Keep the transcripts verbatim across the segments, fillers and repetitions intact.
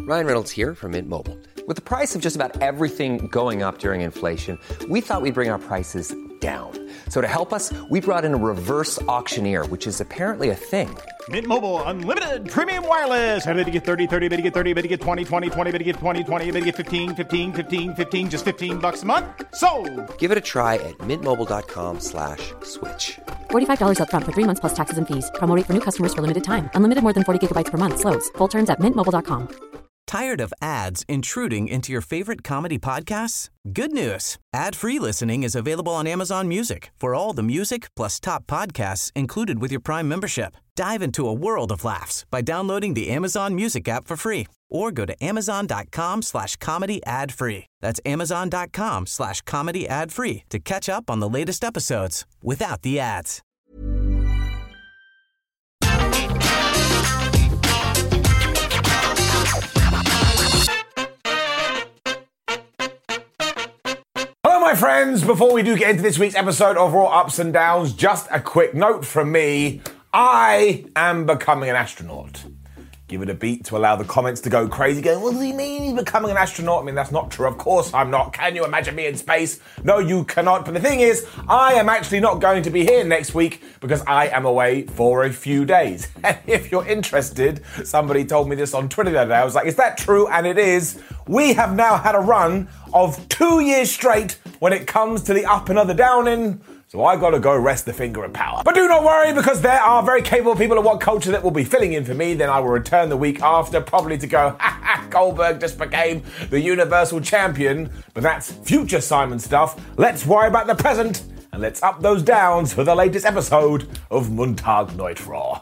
Ryan Reynolds here from Mint Mobile. With the price of just about everything going up during inflation, we thought we'd bring our prices down. So to help us, we brought in a reverse auctioneer, which is apparently a thing. Mint Mobile Unlimited Premium Wireless. How to get thirty, thirty, how to get thirty, how to get twenty, twenty, twenty, how to get twenty, twenty, how to get fifteen, fifteen, fifteen, fifteen, just fifteen bucks a month? Sold! Give it a try at mintmobile.com slash switch. forty-five dollars up front for three months plus taxes and fees. Promo rate for new customers for limited time. Unlimited more than forty gigabytes per month. Slows full terms at mint mobile dot com. Tired of ads intruding into your favorite comedy podcasts? Good news. Ad-free listening is available on Amazon Music for all the music plus top podcasts included with your Prime membership. Dive into a world of laughs by downloading the Amazon Music app for free or go to amazon.com slash comedy ad free. That's amazon.com slash comedy ad free to catch up on the latest episodes without the ads. Hello, my friends. Before we do get into this week's episode of Raw Ups and Downs, just a quick note from me. I am becoming an astronaut. Give it a beat to allow the comments to go crazy, going, what does he mean he's becoming an astronaut? I mean, that's not true. Of course I'm not. Can you imagine me in space? No, you cannot. But the thing is, I am actually not going to be here next week because I am away for a few days. And if you're interested, somebody told me this on Twitter the other day. I was like, is that true? And it is. We have now had a run of two years straight when it comes to the up and other downing. So I gotta go rest the finger of power. But do not worry, because there are very capable people at What Culture that will be filling in for me. Then I will return the week after, probably to go, ha ha, Goldberg just became the Universal Champion. But that's future Simon stuff. Let's worry about the present, and let's up those downs for the latest episode of Montag Night Raw.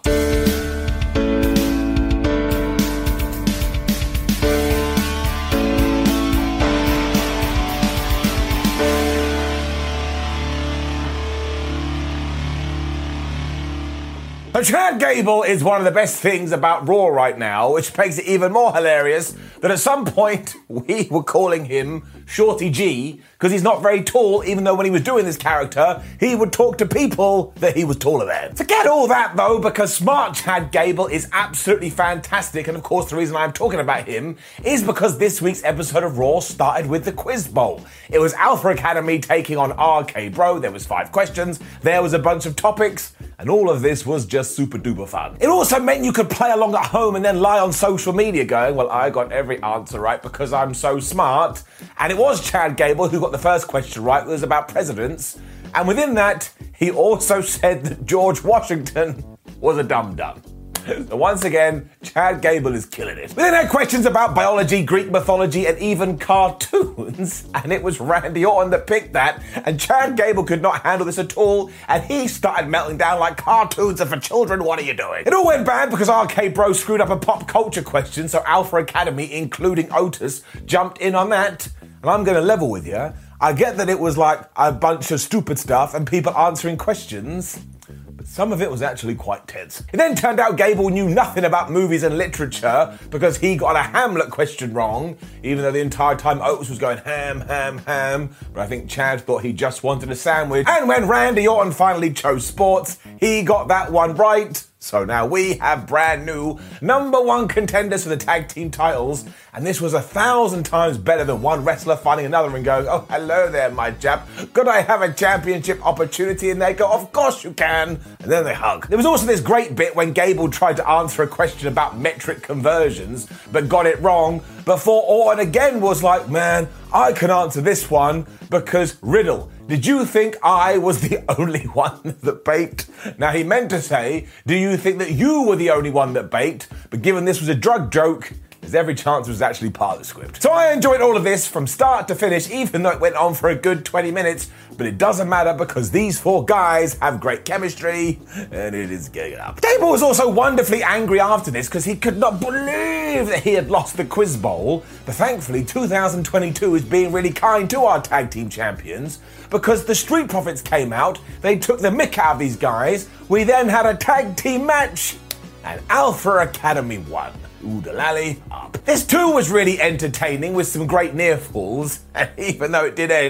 So Chad Gable is one of the best things about Raw right now, which makes it even more hilarious that at some point we were calling him Shorty G because he's not very tall, even though when he was doing this character, he would talk to people that he was taller than. Forget all that though, because smart Chad Gable is absolutely fantastic, and of course the reason I'm talking about him is because this week's episode of Raw started with the Quiz Bowl. It was Alpha Academy taking on R K Bro. There was five questions, there was a bunch of topics, and all of this was just super duper fun. It also meant you could play along at home and then lie on social media going, well, I got every answer right because I'm so smart. And it was Chad Gable who got the first question right. It was about presidents. And within that, he also said that George Washington was a dum-dum. So once again, Chad Gable is killing it. We then had questions about biology, Greek mythology, and even cartoons. And it was Randy Orton that picked that. And Chad Gable could not handle this at all. And he started melting down like, cartoons are for children, what are you doing? It all went bad because R K Bro screwed up a pop culture question. So Alpha Academy, including Otis, jumped in on that. And I'm going to level with you. I get that it was like a bunch of stupid stuff and people answering questions. Some of it was actually quite tense. It then turned out Gable knew nothing about movies and literature because he got a Hamlet question wrong, even though the entire time Otis was going ham, ham, ham. But I think Chad thought he just wanted a sandwich. And when Randy Orton finally chose sports, he got that one right. So now we have brand new number one contenders for the tag team titles, and this was a thousand times better than one wrestler finding another and going, oh, hello there, my chap. Could I have a championship opportunity? And they go, of course you can. And then they hug. There was also this great bit when Gable tried to answer a question about metric conversions, but got it wrong, before Orton again was like, man, I can answer this one because Riddle, did you think I was the only one that baked? Now, he meant to say, do you think that you were the only one that baked? But given this was a drug joke, there's every chance it was actually part of the script. So I enjoyed all of this from start to finish, even though it went on for a good twenty minutes. But it doesn't matter because these four guys have great chemistry, and it is getting up. Gable was also wonderfully angry after this because he could not believe that he had lost the Quiz Bowl. But thankfully, two thousand twenty-two is being really kind to our tag team champions because the Street Profits came out, they took the mick out of these guys, we then had a tag team match, and Alpha Academy won. Oodalally up. This too was really entertaining with some great near falls, and even though it did end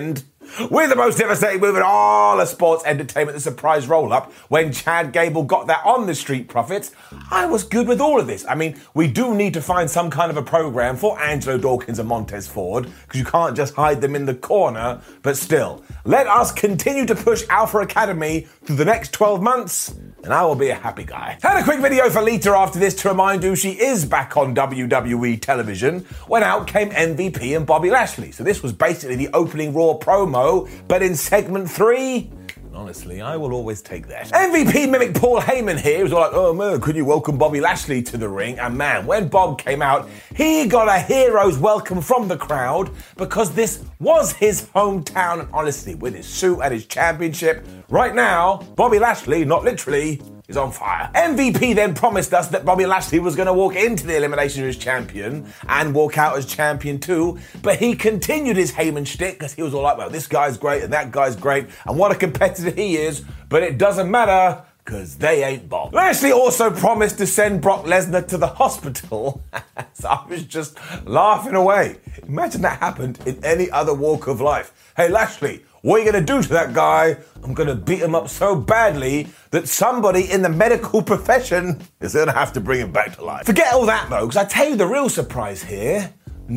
With the most devastating move in all of sports entertainment, the surprise roll-up, when Chad Gable got that on the Street Profits, I was good with all of this. I mean, we do need to find some kind of a program for Angelo Dawkins and Montez Ford, because you can't just hide them in the corner, but still, let us continue to push Alpha Academy through the next twelve months, and I will be a happy guy. Had a quick video for Lita after this to remind you she is back on W W E television, when out came M V P and Bobby Lashley. So this was basically the opening Raw promo, but in segment three, honestly, I will always take that. M V P mimicked Paul Heyman here. He was all like, oh man, could you welcome Bobby Lashley to the ring? And man, when Bob came out, he got a hero's welcome from the crowd because this was his hometown. And honestly, with his suit and his championship, right now, Bobby Lashley, not literally, is on fire. M V P then promised us that Bobby Lashley was going to walk into the elimination as champion and walk out as champion too, but he continued his Heyman shtick because he was all like, well, this guy's great and that guy's great and what a competitor he is, but it doesn't matter because they ain't Bob. Lashley also promised to send Brock Lesnar to the hospital, so I was just laughing away. Imagine that happened in any other walk of life. Hey Lashley, what are you going to do to that guy? I'm going to beat him up so badly that somebody in the medical profession is going to have to bring him back to life. Forget all that though, because I tell you the real surprise here,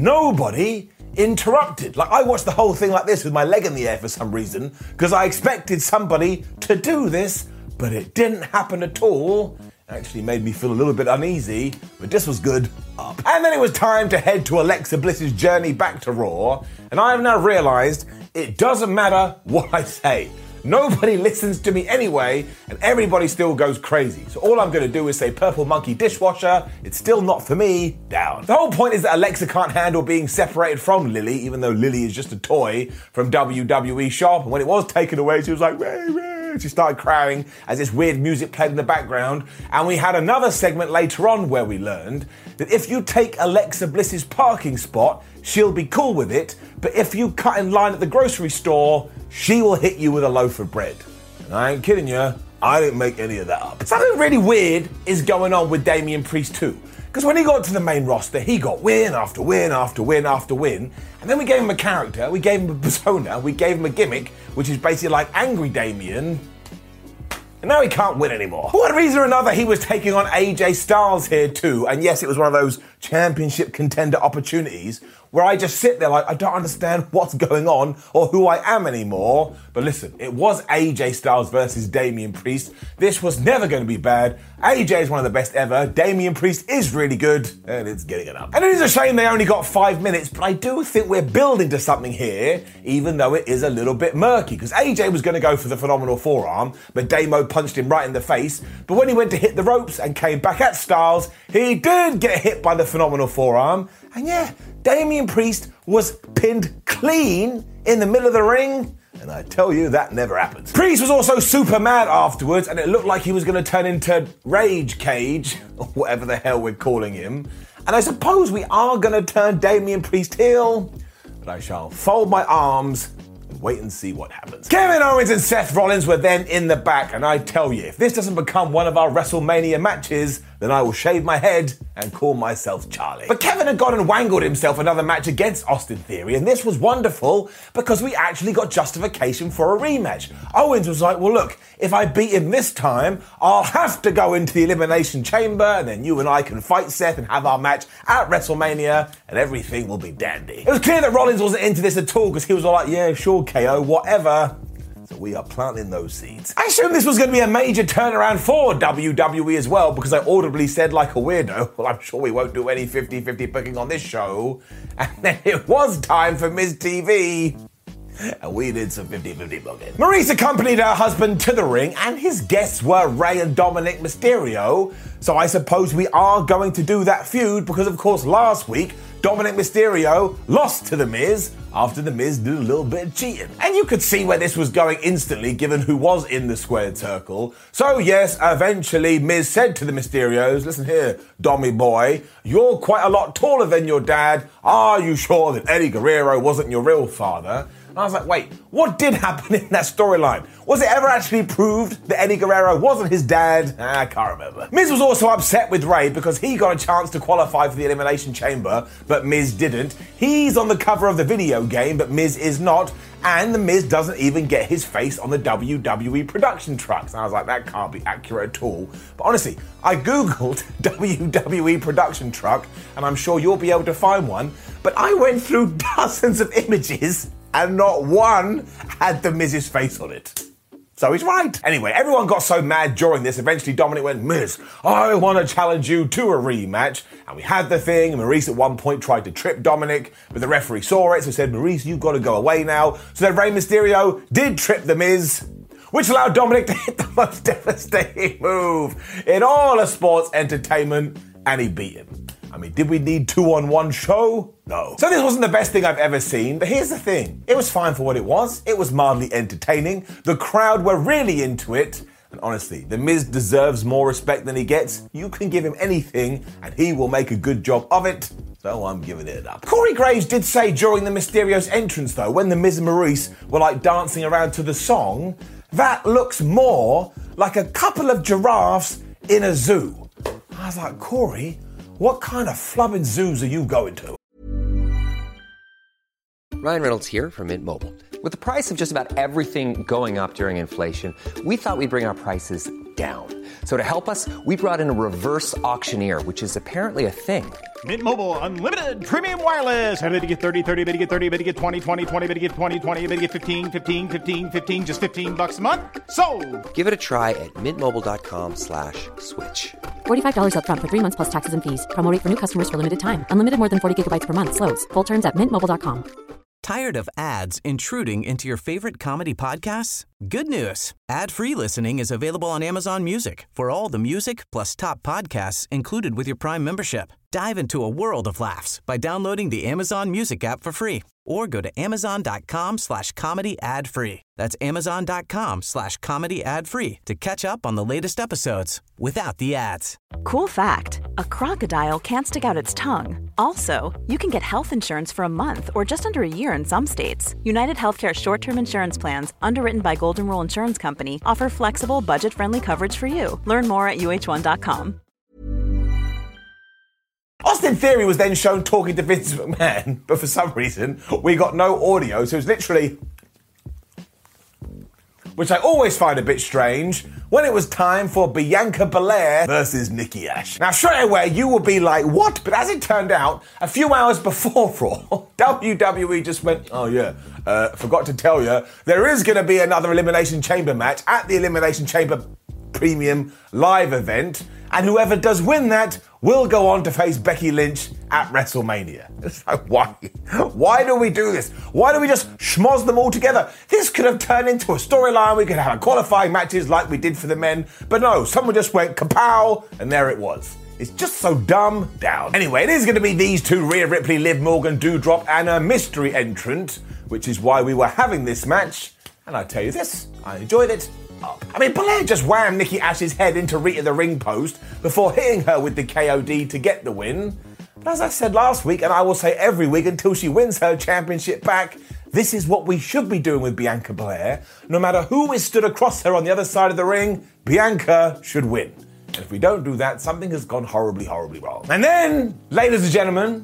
nobody interrupted. Like, I watched the whole thing like this with my leg in the air for some reason, because I expected somebody to do this, but it didn't happen at all. Actually made me feel a little bit uneasy, but this was good. Up. And then it was time to head to Alexa Bliss's journey back to Raw, and I have now realised it doesn't matter what I say. Nobody listens to me anyway, and everybody still goes crazy. So all I'm going to do is say Purple Monkey Dishwasher, it's still not for me, down. The whole point is that Alexa can't handle being separated from Lily, even though Lily is just a toy from W W E Shop, and when it was taken away, she was like, Ray, Ray. She started crying as this weird music played in the background, and we had another segment later on where we learned that if you take Alexa Bliss's parking spot, she'll be cool with it, but if you cut in line at the grocery store, she will hit you with a loaf of bread. And I ain't kidding you, I didn't make any of that up. Something really weird is going on with Damian Priest too, because when he got to the main roster, he got win after win after win after win, and then we gave him a character, we gave him a persona, we gave him a gimmick, which is basically like Angry Damian, and now he can't win anymore. For one reason or another, he was taking on A J Styles here too, and yes, it was one of those championship contender opportunities where I just sit there like, I don't understand what's going on or who I am anymore. But listen, it was A J Styles versus Damian Priest. This was never going to be bad. A J is one of the best ever. Damian Priest is really good, and it's getting it up. And it is a shame they only got five minutes, but I do think we're building to something here, even though it is a little bit murky, because A J was going to go for the phenomenal forearm, but Damo punched him right in the face. But when he went to hit the ropes and came back at Styles, he did get hit by the phenomenal forearm. And yeah, Damian Priest was pinned clean in the middle of the ring, and I tell you, that never happens. Priest was also super mad afterwards, and it looked like he was going to turn into Rage Cage, or whatever the hell we're calling him. And I suppose we are going to turn Damian Priest heel, but I shall fold my arms and wait and see what happens. Kevin Owens and Seth Rollins were then in the back, and I tell you, if this doesn't become one of our WrestleMania matches, then I will shave my head and call myself Charlie. But Kevin had gone and wangled himself another match against Austin Theory, and this was wonderful because we actually got justification for a rematch. Owens was like, well look, if I beat him this time, I'll have to go into the Elimination Chamber, and then you and I can fight Seth and have our match at WrestleMania, and everything will be dandy. It was clear that Rollins wasn't into this at all because he was all like, yeah, sure, K O, whatever. So we are planting those seeds. I assumed this was going to be a major turnaround for W W E as well, because I audibly said like a weirdo, well, I'm sure we won't do any fifty-fifty booking on this show. And then it was time for Miz T V. And we did some fifty-fifty booking. Maurice accompanied her husband to the ring, and his guests were Rey and Dominic Mysterio. So I suppose we are going to do that feud, because of course last week, Dominic Mysterio lost to The Miz after The Miz did a little bit of cheating. And you could see where this was going instantly, given who was in the squared circle. So yes, eventually Miz said to the Mysterios, listen here, Dommy boy, you're quite a lot taller than your dad. Are you sure that Eddie Guerrero wasn't your real father? And I was like, wait, what did happen in that storyline? Was it ever actually proved that Eddie Guerrero wasn't his dad? I can't remember. Miz was also upset with Rey because he got a chance to qualify for the Elimination Chamber, but Miz didn't. He's on the cover of the video game, but Miz is not. And The Miz doesn't even get his face on the W W E production trucks. And I was like, that can't be accurate at all. But honestly, I googled W W E production truck, and I'm sure you'll be able to find one. But I went through dozens of images, and not one had The Miz's face on it. So he's right. Anyway, everyone got so mad during this, eventually Dominic went, Miz, I want to challenge you to a rematch. And we had the thing, and Maurice at one point tried to trip Dominic, but the referee saw it, so said, Maurice, you've got to go away now. So then Rey Mysterio did trip The Miz, which allowed Dominic to hit the most devastating move in all of sports entertainment, and he beat him. I mean, did we need two-on-one show? No. So this wasn't the best thing I've ever seen, but here's the thing. It was fine for what it was. It was mildly entertaining. The crowd were really into it. And honestly, The Miz deserves more respect than he gets. You can give him anything, and he will make a good job of it. So I'm giving it up. Corey Graves did say during the Mysterio's entrance, though, when The Miz and Maurice were like dancing around to the song, that looks more like a couple of giraffes in a zoo. I was like, Corey, what kind of flubbing zoos are you going to? Ryan Reynolds here from Mint Mobile. With the price of just about everything going up during inflation, we thought we'd bring our prices down. So to help us, we brought in a reverse auctioneer, which is apparently a thing. Mint Mobile Unlimited Premium Wireless. How to get thirty, thirty, how to get thirty, how to get twenty, twenty, twenty, how to get twenty, twenty, how to get fifteen, fifteen, fifteen, fifteen, just fifteen bucks a month? Sold! Give it a try at mintmobile.com slash switch. forty-five dollars up front for three months plus taxes and fees. Promo rate for new customers for limited time. Unlimited more than forty gigabytes per month. Slows full terms at mint mobile dot com. Tired of ads intruding into your favorite comedy podcasts? Good news. Ad-free listening is available on Amazon Music for all the music plus top podcasts included with your Prime membership. Dive into a world of laughs by downloading the Amazon Music app for free or go to amazon.com slash comedy ad free. That's amazon.com slash comedy ad free to catch up on the latest episodes without the ads. Cool fact, a crocodile can't stick out its tongue. Also, you can get health insurance for a month or just under a year in some states. United Healthcare short-term insurance plans, underwritten by Golden Rule Insurance Company, offer flexible, budget-friendly coverage for you. Learn more at U H one dot com. Austin Theory was then shown talking to Vince McMahon, but for some reason, we got no audio, so it was literally, which I always find a bit strange, when it was time for Bianca Belair versus Nikki Ash. Now, straight away, you will be like, what? But as it turned out, a few hours before Raw, W W E just went, oh yeah, uh, forgot to tell you, there is going to be another Elimination Chamber match at the Elimination Chamber Premium live event, and whoever does win that will go on to face Becky Lynch at WrestleMania. It's like, why? Why do we do this? Why do we just schmoz them all together? This could have turned into a storyline. We could have qualifying matches like we did for the men. But no, someone just went kapow, and there it was. It's just so dumb down. Anyway, it is going to be these two, Rhea Ripley, Liv Morgan, Doudrop, and a mystery entrant, which is why we were having this match. And I tell you this, I enjoyed it. Up. I mean, Belair just whammed Nikki Ash's head into Rita the ring post before hitting her with the K O D to get the win. But as I said last week, and I will say every week until she wins her championship back, this is what we should be doing with Bianca Belair. No matter who is stood across her on the other side of the ring, Bianca should win. And if we don't do that, something has gone horribly, horribly wrong. And then, ladies and gentlemen,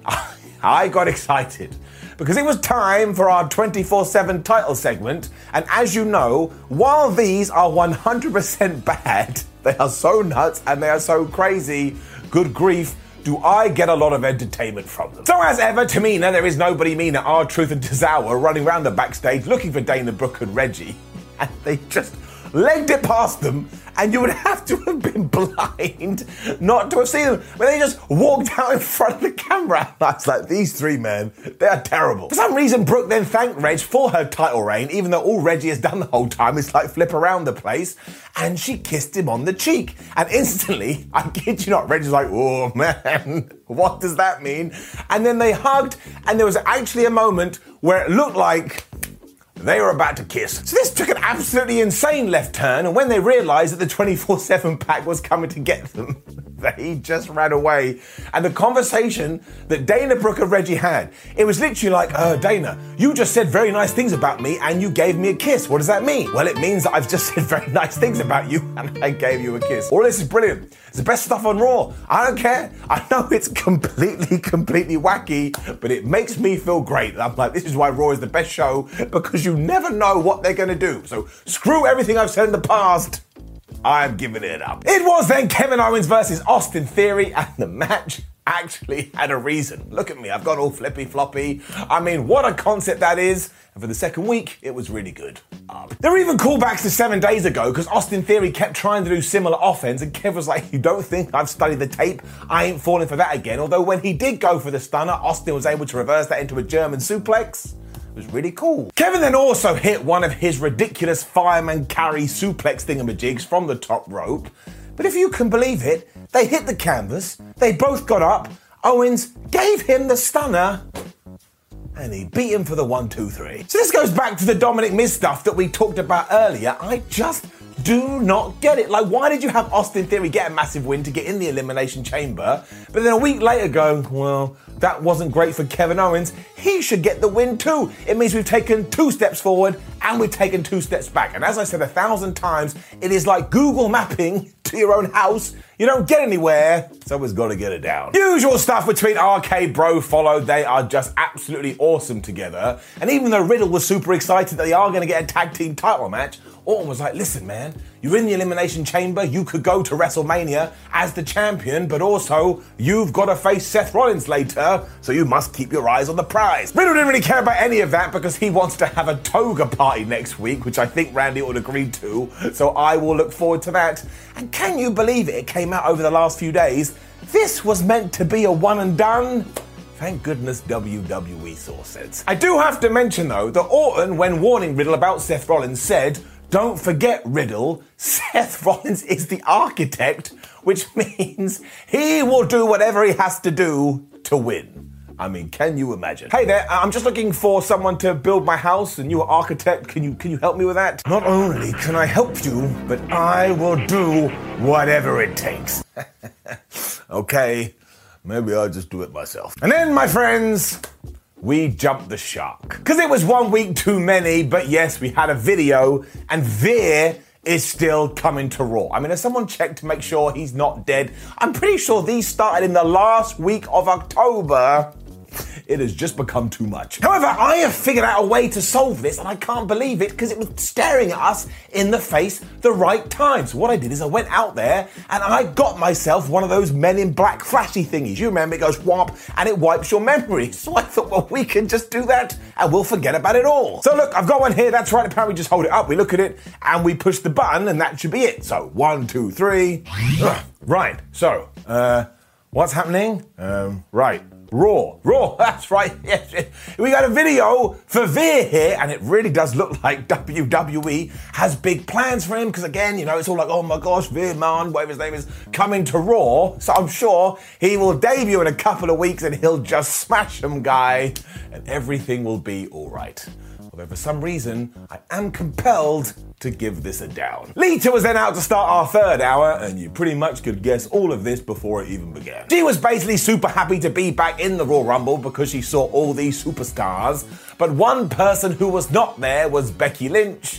I got excited. Because it was time for our twenty-four seven title segment, and as you know, while these are one hundred percent bad, they are so nuts and they are so crazy, good grief, do I get a lot of entertainment from them. So as ever, Tamina, There Is Nobody Mean, R-Truth and Tozawa running around the backstage looking for Dana Brooke and Reggie, and they just legged it past them, and you would have to have been blind not to have seen them. But they just walked out in front of the camera. And I was like, these three men, they are terrible. For some reason, Brooke then thanked Reg for her title reign, even though all Reggie has done the whole time is like flip around the place. And she kissed him on the cheek. And instantly, I kid you not, Reggie's like, oh man, what does that mean? And then they hugged, and there was actually a moment where it looked like they were about to kiss. So this took an absolutely insane left turn, and when they realised that the twenty-four seven pack was coming to get them, they just ran away. And the conversation that Dana Brooke and Reggie had, it was literally like, uh, Dana, you just said very nice things about me and you gave me a kiss. What does that mean? Well, it means that I've just said very nice things about you and I gave you a kiss. All this is brilliant. It's the best stuff on Raw. I don't care. I know it's completely, completely wacky, but it makes me feel great. I'm like, this is why Raw is the best show, because you never know what they're going to do. So screw everything I've said in the past. I'm giving it up. It was then Kevin Owens versus Austin Theory, and the match actually had a reason. Look at me, I've gone all flippy floppy. I mean, what a concept that is. And for the second week, it was really good. Um, there were even callbacks to seven days ago, because Austin Theory kept trying to do similar offense, and Kev was like, you don't think I've studied the tape? I ain't falling for that again. Although when he did go for the stunner, Austin was able to reverse that into a German suplex. It was really cool. Kevin then also hit one of his ridiculous fireman carry suplex thingamajigs from the top rope. But if you can believe it, they hit the canvas, they both got up, Owens gave him the stunner, and he beat him for the one, two, three. So this goes back to the Dominic Miz stuff that we talked about earlier. I just do not get it. Like, why did you have Austin Theory get a massive win to get in the Elimination Chamber, but then a week later go, well, that wasn't great for Kevin Owens, he should get the win too. It means we've taken two steps forward and we've taken two steps back. And as I said a thousand times, it is like Google mapping to your own house. You don't get anywhere, someone's got to get it down. Usual stuff between R K Bro followed. They are just absolutely awesome together. And even though Riddle was super excited that they are going to get a tag team title match, Orton was like, listen, man, you're in the Elimination Chamber, you could go to WrestleMania as the champion, but also you've got to face Seth Rollins later, so you must keep your eyes on the prize. Riddle didn't really care about any of that because he wants to have a toga party next week, which I think Randy would agree to, so I will look forward to that. And can you believe it? It came out over the last few days. This was meant to be a one and done. Thank goodness W W E saw sense. I do have to mention, though, that Orton, when warning Riddle about Seth Rollins, said, don't forget, Riddle, Seth Rollins is the architect, which means he will do whatever he has to do to win. I mean, can you imagine? Hey there, I'm just looking for someone to build my house, and you're an architect. Can you can you help me with that? Not only can I help you, but I will do whatever it takes. Okay, maybe I'll just do it myself. And then, my friends, we jumped the shark. Because it was one week too many, but yes, we had a video, and Veer is still coming to Raw. I mean, has someone checked to make sure he's not dead? I'm pretty sure these started in the last week of October. It has just become too much. However, I have figured out a way to solve this, and I can't believe it because it was staring at us in the face the right time. So what I did is I went out there and I got myself one of those Men in Black flashy thingies. You remember, it goes whomp and it wipes your memory. So I thought, well, we can just do that and we'll forget about it all. So look, I've got one here. That's right. Apparently, just hold it up. We look at it and we push the button and that should be it. So one, two, three. Right. So, uh, what's happening? Um, right. Raw. Raw, that's right. Yes, yes. We got a video for Veer here, and it really does look like W W E has big plans for him, because again, you know, it's all like, oh my gosh, Veer Man, whatever his name is, coming to Raw. So I'm sure he will debut in a couple of weeks and he'll just smash him, guy, and everything will be all right. Although for some reason, I am compelled to give this a down. Lita was then out to start our third hour, and you pretty much could guess all of this before it even began. She was basically super happy to be back in the Royal Rumble because she saw all these superstars, but one person who was not there was Becky Lynch,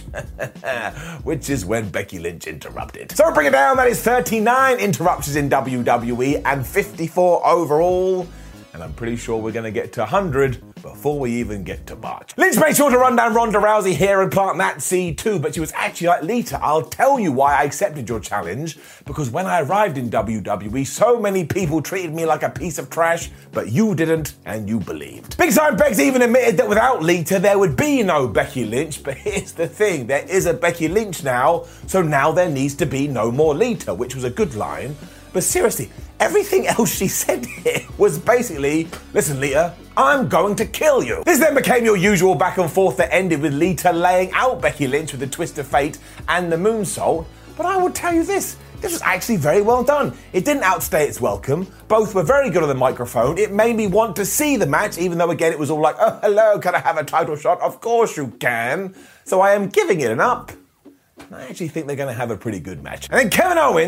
which is when Becky Lynch interrupted. So bring it down, that is thirty-nine interruptions in W W E and fifty-four overall. And I'm pretty sure we're going to get to one hundred before we even get to March. Lynch made sure to run down Ronda Rousey here and plant that seed too, but she was actually like, Lita, I'll tell you why I accepted your challenge, because when I arrived in W W E, so many people treated me like a piece of trash, but you didn't, and you believed. Big Time Bex even admitted that without Lita, there would be no Becky Lynch, but here's the thing, there is a Becky Lynch now, so now there needs to be no more Lita, which was a good line. But seriously, everything else she said here was basically, listen, Lita, I'm going to kill you. This then became your usual back and forth that ended with Lita laying out Becky Lynch with the twist of fate and the moonsault. But I will tell you this, this was actually very well done. It didn't outstay its welcome. Both were very good on the microphone. It made me want to see the match, even though again it was all like, oh, hello, can I have a title shot? Of course you can. So I am giving it an up. I actually think they're going to have a pretty good match. And then Kevin Owens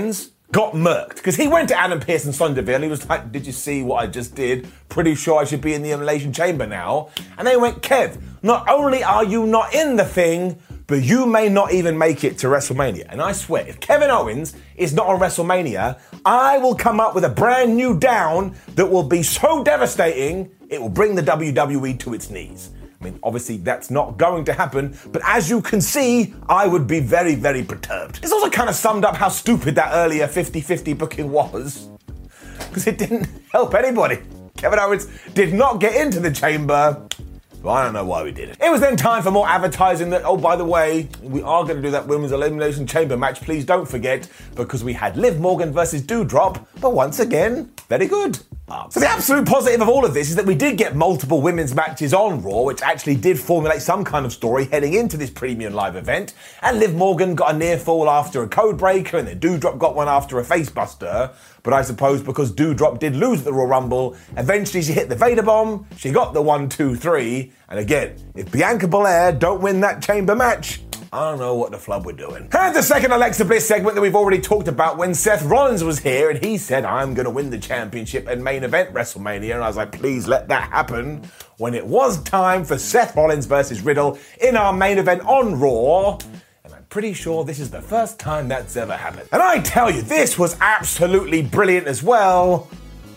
got murked. Because he went to Adam Pearce and Sonya Deville. He was like, did you see what I just did? Pretty sure I should be in the Elimination Chamber now. And they went, Kev, not only are you not in the thing, but you may not even make it to WrestleMania. And I swear, if Kevin Owens is not on WrestleMania, I will come up with a brand new down that will be so devastating, it will bring the W W E to its knees. I mean, obviously that's not going to happen, but as you can see, I would be very, very perturbed. This also kind of summed up how stupid that earlier fifty-fifty booking was, because it didn't help anybody. Kevin Owens did not get into the chamber. Well, I don't know why we did it. It was then time for more advertising that, oh, by the way, we are going to do that Women's Elimination Chamber match. Please don't forget, because we had Liv Morgan versus Doudrop, but once again, very good. So the absolute positive of all of this is that we did get multiple women's matches on Raw, which actually did formulate some kind of story heading into this premium live event. And Liv Morgan got a near fall after a code breaker, and then Doudrop got one after a face buster. But I suppose because Doudrop did lose at the Royal Rumble, eventually she hit the Vader Bomb, she got the one, two, three. And again, if Bianca Belair don't win that chamber match, I don't know what the flub we're doing. And the second Alexa Bliss segment that we've already talked about when Seth Rollins was here and he said, I'm going to win the championship and main event WrestleMania. And I was like, please let that happen. When it was time for Seth Rollins versus Riddle in our main event on Raw. And I'm pretty sure this is the first time that's ever happened. And I tell you, this was absolutely brilliant as well.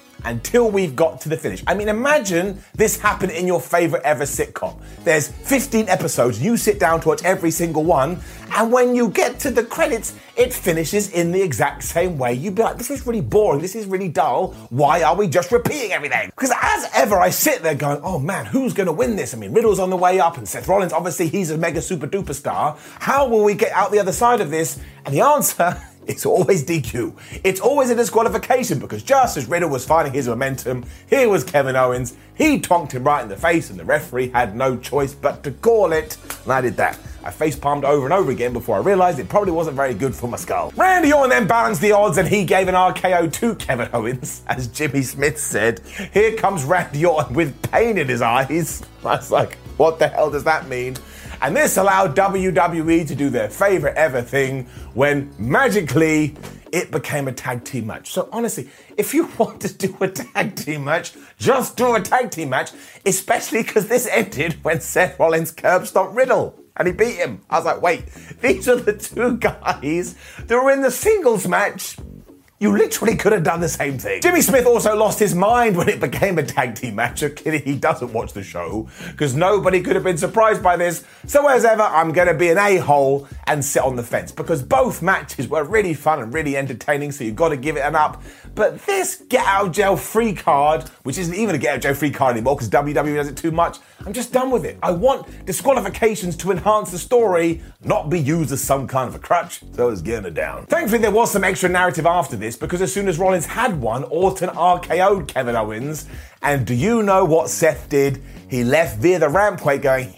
Until we've got to the finish. I mean, imagine this happened in your favorite ever sitcom. There's fifteen episodes, you sit down to watch every single one, and when you get to the credits, it finishes in the exact same way. You'd be like, this is really boring, this is really dull, why are we just repeating everything? Because as ever, I sit there going, oh man, who's gonna win this? I mean, Riddle's on the way up, and Seth Rollins, obviously he's a mega super duper star. How will we get out the other side of this? And the answer, it's always D Q. It's always a disqualification, because just as Riddle was finding his momentum, here was Kevin Owens. He tonked him right in the face and the referee had no choice but to call it. And I did that. I face-palmed over and over again before I realised it probably wasn't very good for my skull. Randy Orton then balanced the odds and he gave an R K O to Kevin Owens. As Jimmy Smith said, here comes Randy Orton with pain in his eyes. I was like, what the hell does that mean? And this allowed W W E to do their favourite ever thing when, magically, it became a tag team match. So honestly, if you want to do a tag team match, just do a tag team match, especially because this ended when Seth Rollins curb stomped Riddle. And he beat him. I was like, wait, these are the two guys that were in the singles match. You literally could have done the same thing. Jimmy Smith also lost his mind when it became a tag team match. He doesn't watch the show because nobody could have been surprised by this. So as ever, I'm going to be an a-hole and sit on the fence because both matches were really fun and really entertaining, so you've got to give it an up. But this get out of jail free card, which isn't even a get out of jail free card anymore because W W E does it too much, I'm just done with it. I want disqualifications to enhance the story, not be used as some kind of a crutch, so it's getting it down. Thankfully, there was some extra narrative after this because as soon as Rollins had won, Orton R K O'd Kevin Owens. And do you know what Seth did? He left via the rampway going,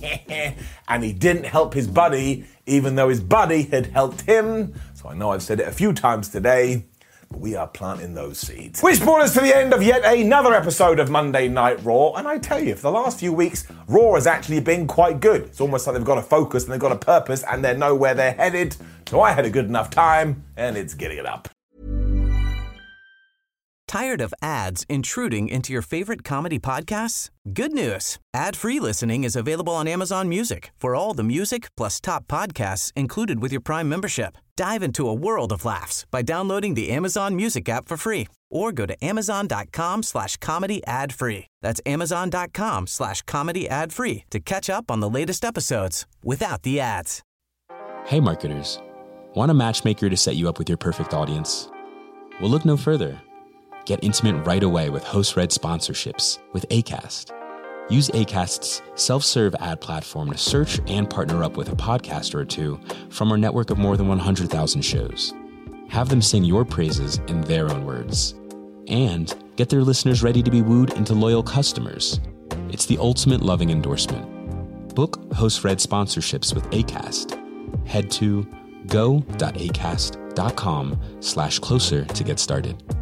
and he didn't help his buddy, even though his buddy had helped him. So I know I've said it a few times today, but we are planting those seeds. Which brought us to the end of yet another episode of Monday Night Raw. And I tell you, for the last few weeks, Raw has actually been quite good. It's almost like they've got a focus and they've got a purpose and they know where they're headed. So I had a good enough time and it's getting it up. Tired of ads intruding into your favorite comedy podcasts? Good news. Ad-free listening is available on Amazon Music for all the music plus top podcasts included with your Prime membership. Dive into a world of laughs by downloading the Amazon Music app for free or go to amazon.com slash comedy ad free. That's amazon.com slash comedy ad free to catch up on the latest episodes without the ads. Hey marketers, want a matchmaker to set you up with your perfect audience? Well, look no further. Get intimate right away with host-read sponsorships with Acast. Use Acast's self-serve ad platform to search and partner up with a podcaster or two from our network of more than one hundred thousand shows. Have them sing your praises in their own words. And get their listeners ready to be wooed into loyal customers. It's the ultimate loving endorsement. Book host-read sponsorships with Acast. Head to go.acast.com slash closer to get started.